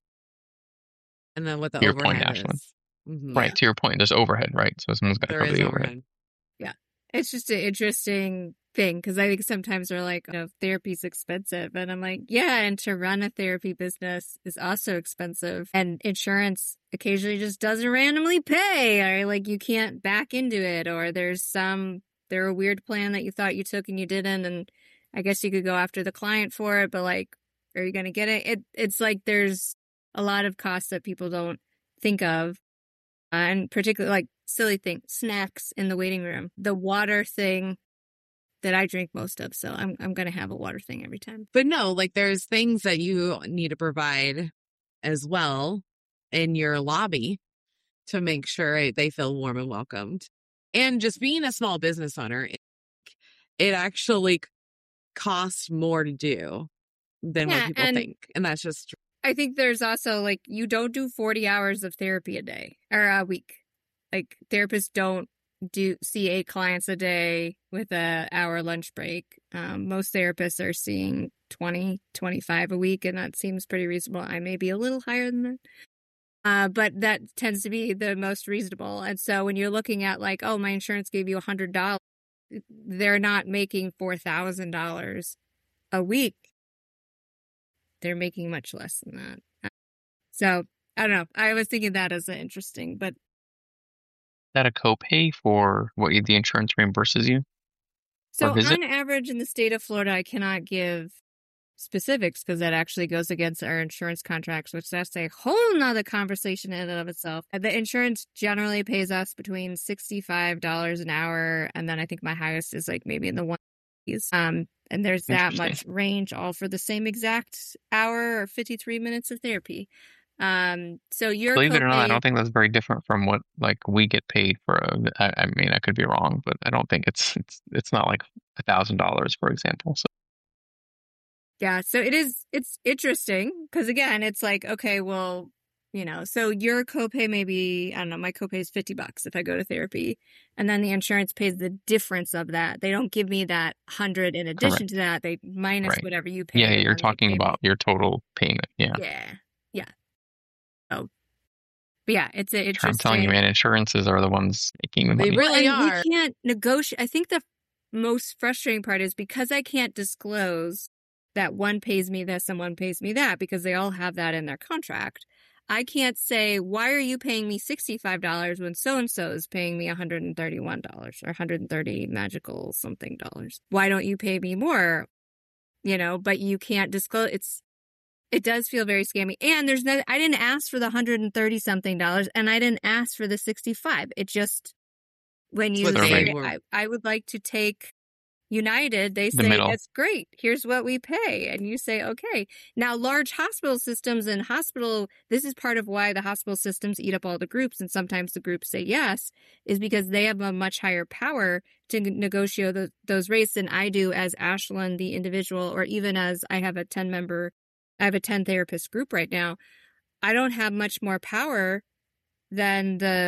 And then what the To your point, overhead Ashlyn. is. Mhm. Right. To your point, there's overhead, right? So someone's got to There cover is the overhead. overhead. It's just an interesting thing because I think sometimes they're like, you know, therapy's expensive. And I'm like, yeah, and to run a therapy business is also expensive. And insurance occasionally just doesn't randomly pay, or like you can't back into it, or there's some, there a weird plan that you thought you took and you didn't. And I guess you could go after the client for it, but like, are you going to get it? it? It's like there's a lot of costs that people don't think of. Uh, and particularly like silly thing, snacks in the waiting room, the water thing that I drink most of. So I'm I'm going to have a water thing every time. But no, like there's things that you need to provide as well in your lobby to make sure they feel warm and welcomed. And just being a small business owner, it, it actually costs more to do than Yeah, what people and- think. And that's just I think there's also like you don't do forty hours of therapy a day or a week. Like therapists don't do see eight clients a day with a hour lunch break. Um, most therapists are seeing twenty, twenty-five a week, and that seems pretty reasonable. I may be a little higher than that. Uh, but that tends to be the most reasonable. And so when you're looking at like, oh, my insurance gave you one hundred dollars, they're not making four thousand dollars a week. They're making much less than that. So I don't know. I was thinking that as interesting, but Is that a copay for what you- the insurance reimburses you? so visit? on average in the state of Florida, I cannot give specifics because that actually goes against our insurance contracts, which that's a whole nother conversation in and of itself. The insurance generally pays us between sixty-five dollars an hour, and then I think my highest is like maybe in the one. Um, and there's that Interesting. much range, all for the same exact hour or fifty-three minutes of therapy. Um, so your Believe it or not, I copay- don't think that's very different from what like we get paid for. A, I, I mean, I could be wrong, but I don't think it's it's it's not like a thousand dollars, for example. So Yeah, so it is, it's interesting because again, it's like, okay, well, you know, so your copay may be, I don't know, my copay is fifty bucks if I go to therapy, and then the insurance pays the difference of that. They don't give me that hundred in addition Correct. to that. They minus Right. whatever you pay. yeah, and you're then they talking pay me. about your total payment. Yeah, Yeah, yeah. Oh, but yeah, it's a Sure, interesting. I'm telling you, man, insurances are the ones making the They money. really and are. We can't negotiate. I think the most frustrating part is because I can't disclose that one pays me this and one pays me that because they all have that in their contract. I can't say, why are you paying me sixty-five dollars when so-and-so is paying me one hundred thirty-one dollars or one hundred thirty magical something dollars? Why don't you pay me more? You know, but you can't disclose. It's, it does feel very scammy. And there's no, I didn't ask for the one hundred thirty something dollars and I didn't ask for the sixty-five. It just, when It's you what they say, were. I, I would like to take United, they The say, middle. that's great. Here's what we pay. And you say, okay. Now, large hospital systems and hospital, this is part of why the hospital systems eat up all the groups. And sometimes the groups say yes, is because they have a much higher power to negotiate those, those rates than I do as Ashlyn, the individual, or even as I have a ten member, I have a ten therapist group right now. I don't have much more power than the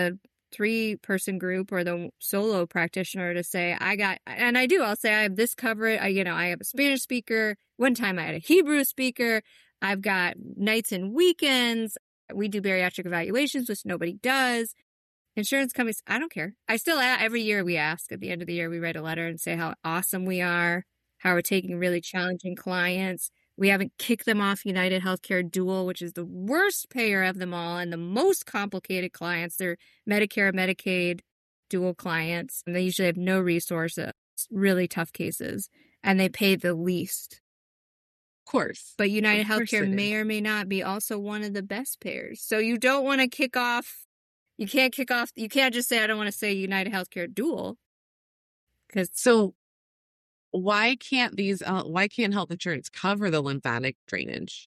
three person group or the solo practitioner to say, I got, and I do, I'll say I have this covered. I, you know, I have a Spanish speaker. One time I had a Hebrew speaker. I've got nights and weekends. We do bariatric evaluations, which nobody does. Insurance companies, I don't care. I still, every year we ask at the end of the year, we write a letter and say how awesome we are, how we're taking really challenging clients. We haven't kicked them off United Healthcare Dual, which is the worst payer of them all and the most complicated clients. They're Medicare, Medicaid dual clients, and they usually have no resources, really tough cases, and they pay the least. Of course. But United Of course Healthcare it may is. or may not be also one of the best payers. So you don't want to kick off, you can't kick off, you can't just say, I don't want to say United Healthcare Dual. Because So why can't these, uh, why can't health insurance cover the lymphatic drainage?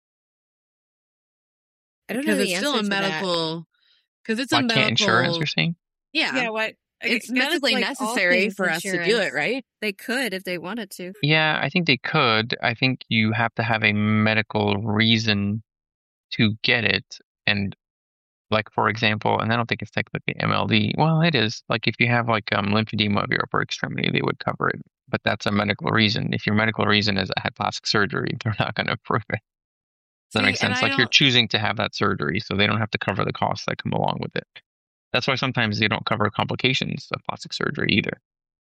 I don't know Because the it's still answer a to that. medical, because it's Why a medical. can't insurance, you're saying? Yeah. Yeah, what? I It's guess medically like all necessary things for us to do insurance. it, right? They could if they wanted to. Yeah, I think they could. I think you have to have a medical reason to get it. And like, for example, and I don't think it's technically M L D. Well, it is. Like if you have like um, lymphedema of your upper extremity, they would cover it. But that's a medical reason. If your medical reason is I had plastic surgery, they're not going to approve it. Does that See, make and sense? I Like you're don't- choosing to have that surgery, so they don't have to cover the costs that come along with it. That's why sometimes they don't cover complications of plastic surgery either.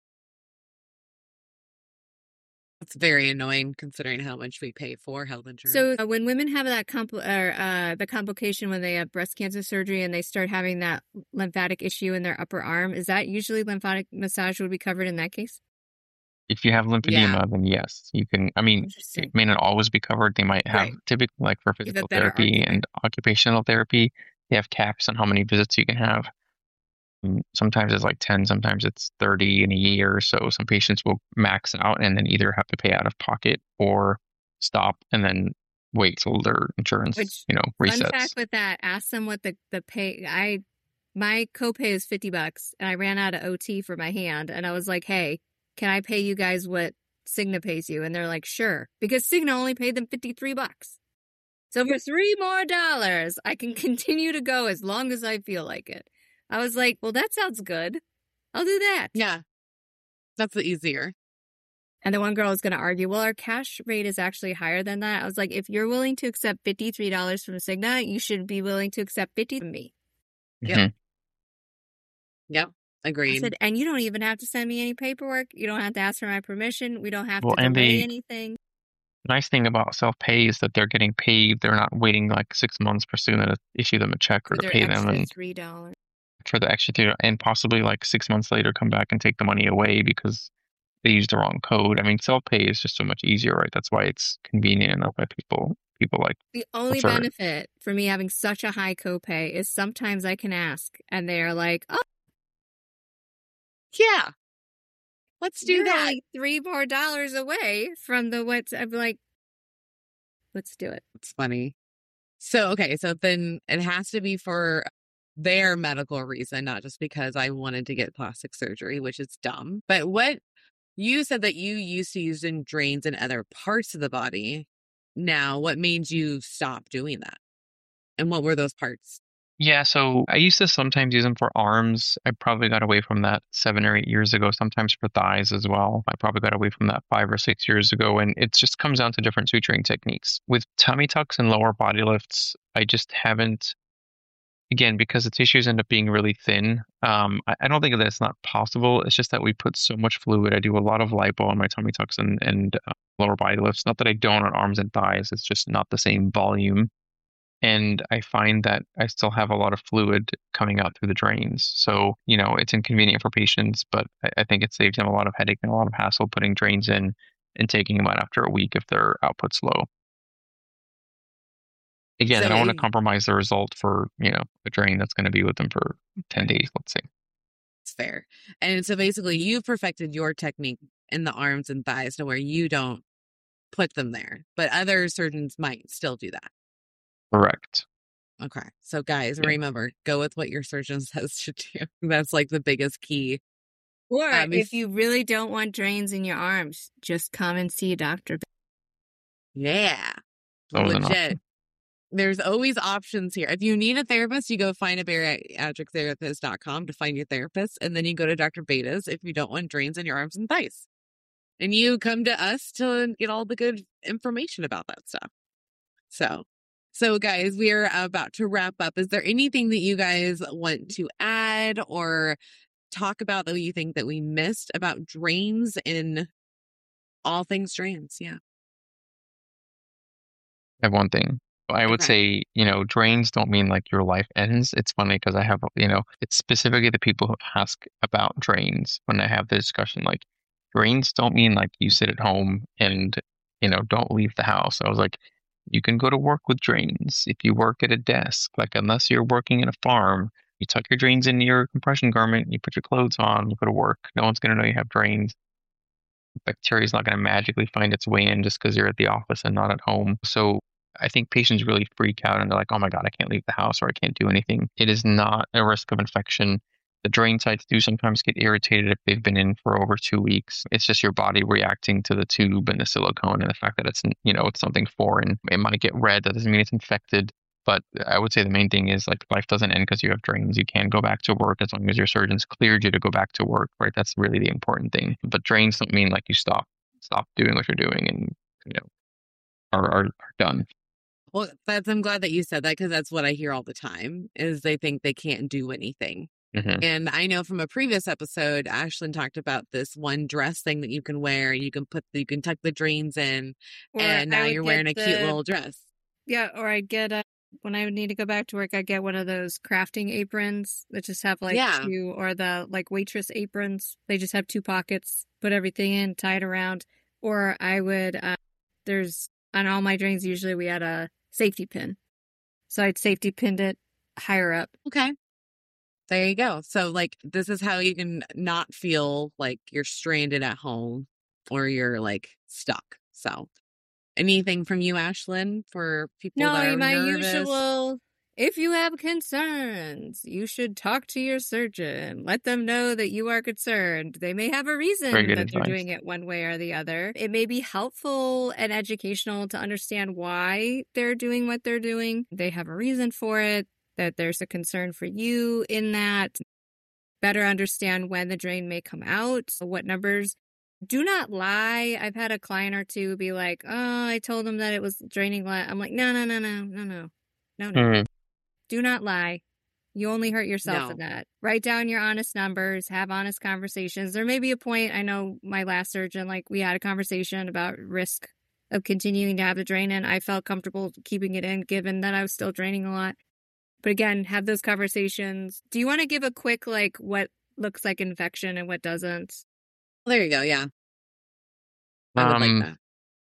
It's very annoying considering how much we pay for health insurance. So uh, when women have that compl- or uh, the complication when they have breast cancer surgery and they start having that lymphatic issue in their upper arm, is that usually lymphatic massage would be covered in that case? If you have lymphedema, Yeah. then yes, you can. I mean, Interesting. it may not always be covered. They might have Right. typically, like for Give a physical better therapy argument. and occupational therapy, they have caps on how many visits you can have. Um, Sometimes it's like ten, sometimes it's thirty in a year. So some patients will max out and then either have to pay out of pocket or stop and then wait till their insurance, Which, you know, Fun resets. fact with that, ask them what the, the pay, I, my copay is fifty bucks and I ran out of O T for my hand and I was like, hey, can I pay you guys what Cigna pays you? And they're like, sure, because Cigna only paid them fifty-three bucks. So for three more dollars, I can continue to go as long as I feel like it. I was like, well, that sounds good. I'll do that. Yeah. That's the easier. And the one girl was going to argue, well, our cash rate is actually higher than that. I was like, if you're willing to accept fifty-three dollars from Cigna, you should be willing to accept fifty from me. Yep. Mhm. Yep. I Agreed. said, and you don't even have to send me any paperwork. You don't have to ask for my permission. We don't have Well, to and delay they- anything. The nice thing about self-pay is that they're getting paid. They're not waiting like six months for Cigna to issue them a check or For to their pay them, extra and three dollars. for the extra two, and possibly like six months later come back and take the money away because they used the wrong code. I mean, self-pay is just so much easier, right? That's why it's convenient enough why people people like. The only Prefer it. benefit for me having such a high copay is sometimes I can ask, and they are like, "Oh, Yeah. Let's do you're that. only three more dollars away from the what's." I'm like, "Let's do it." It's funny. So, okay. So then it has to be for their medical reason, not just because I wanted to get plastic surgery, which is dumb. But what you said that you used to use in drains in other parts of the body. Now, what made you stop doing that? And what were those parts? Yeah, so I used to sometimes use them for arms. I probably got away from that seven or eight years ago, sometimes for thighs as well. I probably got away from that five or six years ago. And it just comes down to different suturing techniques. With tummy tucks and lower body lifts, I just haven't, again, because the tissues end up being really thin. Um, I, I don't think that it's not possible. It's just that we put so much fluid. I do a lot of lipo on my tummy tucks and, and uh, lower body lifts. Not that I don't on arms and thighs. It's just not the same volume. And I find that I still have a lot of fluid coming out through the drains. So, you know, it's inconvenient for patients, but I, I think it saves them a lot of headache and a lot of hassle putting drains in and taking them out after a week if their output's low. Again, So I don't want to you- compromise the result for, you know, a drain that's going to be with them for ten days, let's say. It's fair. And so basically, you've perfected your technique in the arms and thighs to where you don't put them there, but other surgeons might still do that. Correct. Okay. So, guys, Yeah. remember, go with what your surgeon says to do. That's like the biggest key. Or Um, if if- you really don't want drains in your arms, just come and see a doctor. Yeah. That was an Legit. There's always options here. If you need a therapist, you go find a bariatric therapist dot com to find your therapist. And then you go to Doctor Betas if you don't want drains in your arms and thighs. And you come to us to get all the good information about that stuff. So, so guys, we are about to wrap up. Is there anything that you guys want to add or talk about that you think that we missed about drains in all things drains? Yeah. I have one thing. I would Okay. say, you know, drains don't mean like your life ends. It's funny because I have, you know, it's specifically the people who ask about drains when I have the discussion. Like, drains don't mean like you sit at home and, you know, don't leave the house. I was like, you can go to work with drains if you work at a desk. Like, unless you're working in a farm, you tuck your drains into your compression garment, you put your clothes on, you go to work. No one's going to know you have drains. Bacteria is not going to magically find its way in just because you're at the office and not at home. So I think patients really freak out and they're like, oh my God, I can't leave the house or I can't do anything. It is not a risk of infection. The drain sites do sometimes get irritated if they've been in for over two weeks. It's just your body reacting to the tube and the silicone and the fact that it's, you know, it's something foreign. It might get red. That doesn't mean it's infected. But I would say the main thing is like life doesn't end because you have drains. You can go back to work as long as your surgeon's cleared you to go back to work, right? That's really the important thing. But drains don't mean like you stop stop doing what you're doing and, you know, are are, are done. Well, that's, I'm glad that you said that because that's what I hear all the time is they think they can't do anything. Mm-hmm. And I know from a previous episode, Ashlyn talked about this one dress thing that you can wear. You can put, the, you can tuck the drains in, Or and I now would you're get wearing a the- cute little dress. Yeah, or I'd get a, when I would need to go back to work, I'd get one of those crafting aprons that just have like Yeah. two, or the like waitress aprons. They just have two pockets, put everything in, tie it around. Or I would, uh, there's, on all my drains, usually we had a safety pin. So I'd safety pinned it higher up. Okay. There you go. So, like, this is how you can not feel like you're stranded at home or you're like stuck. So, anything from you, Ashlyn, for people that No, are my nervous? usual, if you have concerns, you should talk to your surgeon. Let them know that you are concerned. They may have a reason Very that good they're advice. doing it one way or the other. It may be helpful and educational to understand why they're doing what they're doing. They have a reason for it, that there's a concern for you in that. Better understand when the drain may come out, what numbers. Do not lie. I've had a client or two be like, oh, I told them that it was draining. La-. I'm like, no, no, no, no, no, no, no, no. Mm-hmm. Do not lie. You only hurt yourself No. with that. Write down your honest numbers, have honest conversations. There may be a point, I know my last surgeon, like we had a conversation about risk of continuing to have the drain in. I felt comfortable keeping it in given that I was still draining a lot. But again, have those conversations. Do you want to give a quick, like, what looks like infection and what doesn't? There you go. Yeah. I would Um, like that.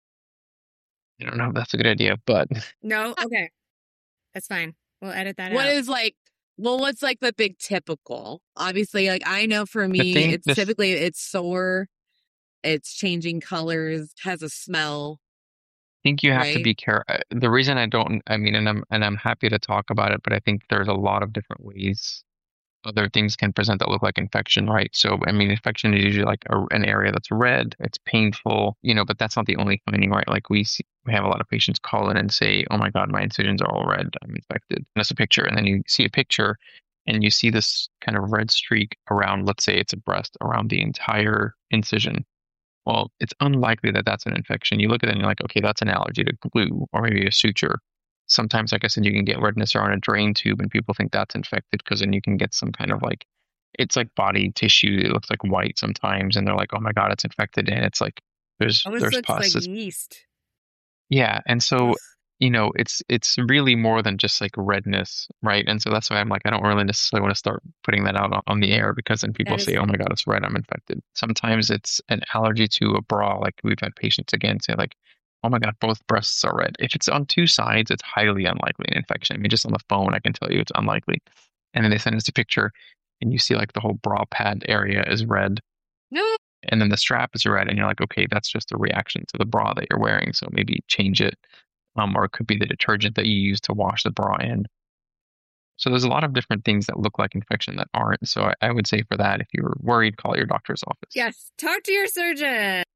I don't know if that's a good idea, but No? Okay. That's fine. We'll edit that What out. is like, well, what's like the big typical? Obviously, like I know for me, thing- it's this- typically it's sore, it's changing colors, has a smell. I think you have to Right. be careful. The reason I don't, I mean, and I'm and I'm happy to talk about it, but I think there's a lot of different ways other things can present that look like infection, right? So, I mean, infection is usually like a, an area that's red, it's painful, you know, but that's not the only finding, right? Like we see, we have a lot of patients call in and say, oh my God, my incisions are all red, I'm infected. And that's a picture. And then you see a picture and you see this kind of red streak around, let's say it's a breast, around the entire incision. Well, it's unlikely that that's an infection. You look at it and you're like, okay, that's an allergy to glue or maybe a suture. Sometimes, like I said, you can get redness around a drain tube and people think that's infected because then you can get some kind of like, it's like body tissue. It looks like white sometimes. And they're like, oh my God, it's infected. And it's like, there's, Almost there's looks pus. like It's- yeast. yeah. And so, Ugh. you know, it's, it's really more than just like redness, right? And so that's why I'm like, I don't really necessarily want to start putting that out on, on the air because then people That is- say, oh my God, it's red, I'm infected. Sometimes it's an allergy to a bra. Like we've had patients again say like, oh my God, both breasts are red. If it's on two sides, it's highly unlikely an infection. I mean, just on the phone, I can tell you it's unlikely. And then they send us a picture and you see like the whole bra pad area is red. No. And then the strap is red. And you're like, okay, that's just a reaction to the bra that you're wearing. So maybe change it. Um, or it could be the detergent that you use to wash the bra in. So there's a lot of different things that look like infection that aren't. So I, I would say for that, if you're worried, call your doctor's office. Yes. Talk to your surgeon.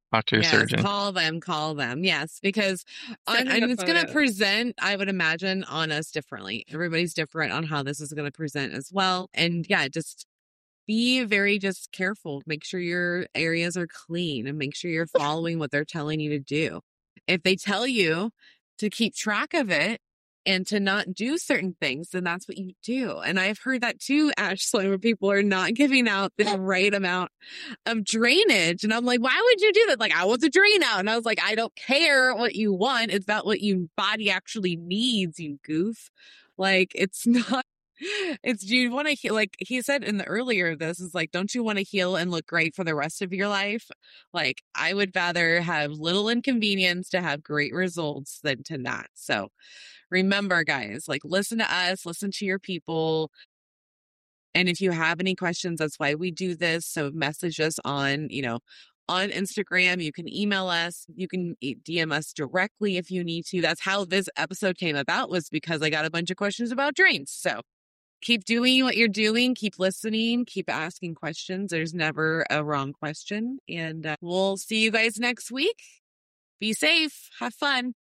Talk to your Yes, surgeon. call them, call them. Yes, because on, Send and them a it's going to photo. present, I would imagine, on us differently. Everybody's different on how this is going to present as well. And yeah, just be very just careful. Make sure your areas are clean and make sure you're following what they're telling you to do. If they tell you to keep track of it and to not do certain things, then that's what you do. And I've heard that too, Ashley, where people are not giving out the right amount of drainage. And I'm like, why would you do that? Like, I want the drain out. And I was like, I don't care what you want. It's about what your body actually needs, you goof. Like, it's not. It's, do you want to heal? Like he said in the earlier, this is like, don't you want to heal and look great for the rest of your life? Like, I would rather have little inconvenience to have great results than to not. So remember, guys, like, listen to us, listen to your people. And if you have any questions, that's why we do this. So message us on, you know, on Instagram. You can email us. You can D M us directly if you need to. That's how this episode came about, was because I got a bunch of questions about drains. So keep doing what you're doing. Keep listening. Keep asking questions. There's never a wrong question. And uh, we'll see you guys next week. Be safe. Have fun.